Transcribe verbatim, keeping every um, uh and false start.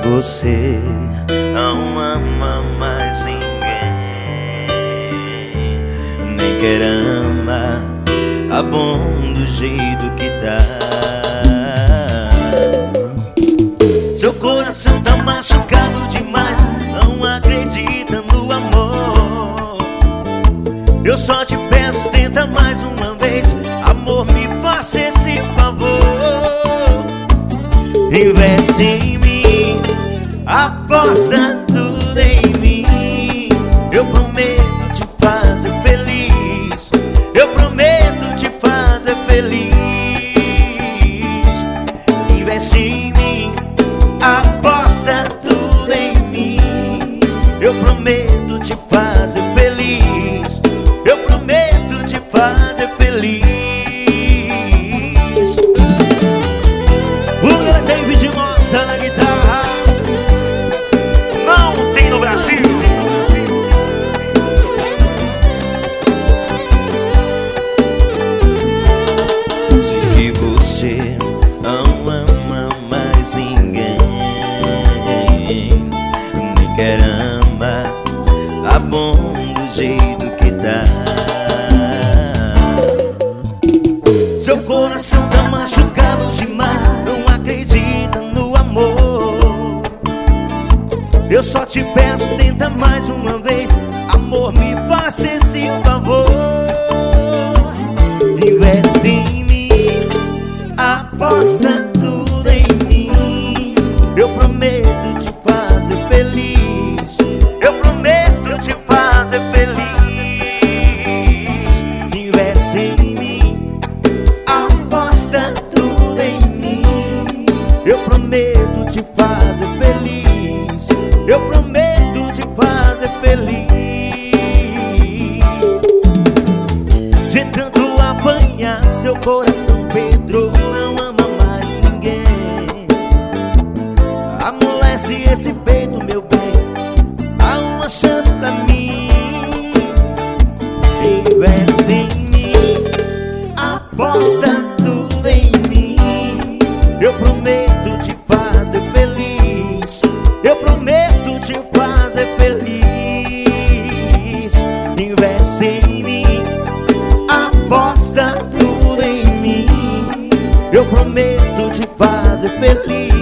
você não ama mais ninguém, nem quer amar, tá bom do jeito que tá. Seu coração tá machucado demais, não acredita no amor. Eu só te peço, tenta mais uma vez, amor, me faça esse favor. Investe em mim, aposta tudo em mim. Eu prometo te fazer feliz, eu prometo te fazer feliz. Investe em mim, aposta tudo em mim. Eu prometo te fazer feliz, eu prometo te fazer feliz. O David Mota na guitarra, não tem no Brasil. Sei que você não ama mais ninguém, nem quer amar, tá bom do jeito que tá. Seu coração tá machucado demais, não acredita no amor. Eu só te peço, tenta mais uma vez, amor, me faça esse favor. Investe em mim, aposta tudo em mim. Eu prometo te fazer feliz, eu prometo te fazer feliz. Investe em mim, aposta tudo em mim. Eu prometo te fazer feliz, eu prometo te fazer feliz. De tanto apanhar seu coração, Pedro não ama mais ninguém. Amolece esse peito, meu bem, dá uma chance pra mim. Investe em mim, aposta tudo em mim. Eu prometo te fazer feliz, eu prometo te fazer feliz. Investe em mim, aposta tudo em mim. Eu prometo te fazer feliz,